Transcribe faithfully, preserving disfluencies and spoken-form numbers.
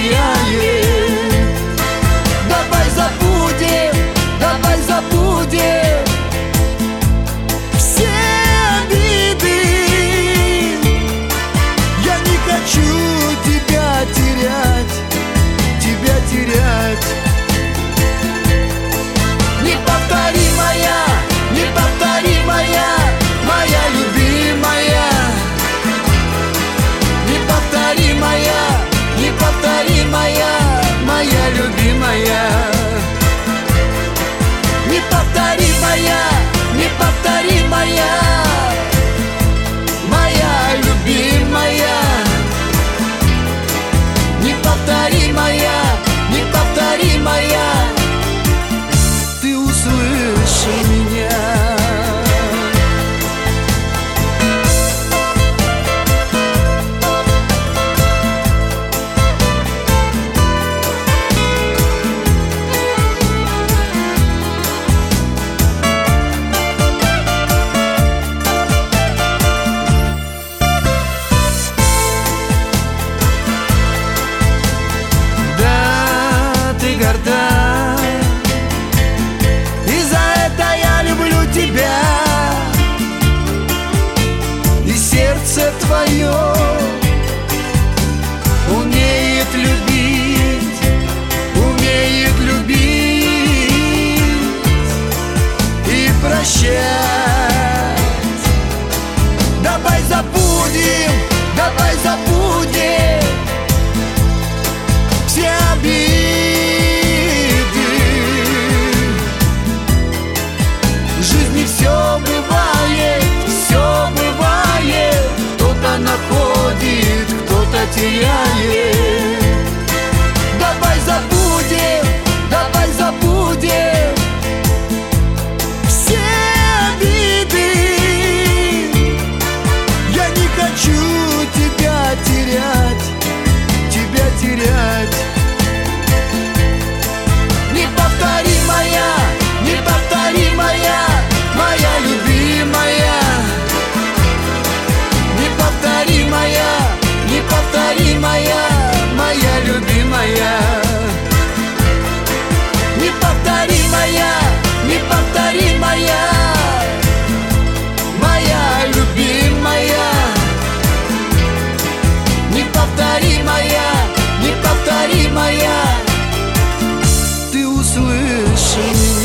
теряет. Давай забудем, давай забудем все обиды. Я не хочу тебя терять, тебя терять. Неповторимая, неповторимая, моя любимая. Неповторимая, неповторимая, моя любимая. Неповторимая, неповторимая, моя любимая. Неповторимая, неповторимая, ты услыши меня. Горда, и за это я люблю тебя. И сердце твое умеет любить, умеет любить и прощать. Давай забудем, давай забудем все обиды. Все бывает, все бывает. Кто-то находит, кто-то теряет. Давай забудем, давай забудем все обиды. Я не хочу тебя терять, тебя терять. Неповторимая, неповторимая, моя любимая. Неповторимая, неповторимая, моя любимая. Неповторимая, неповторимая, моя любимая. Неповторимая, неповторимая, ты услышишь.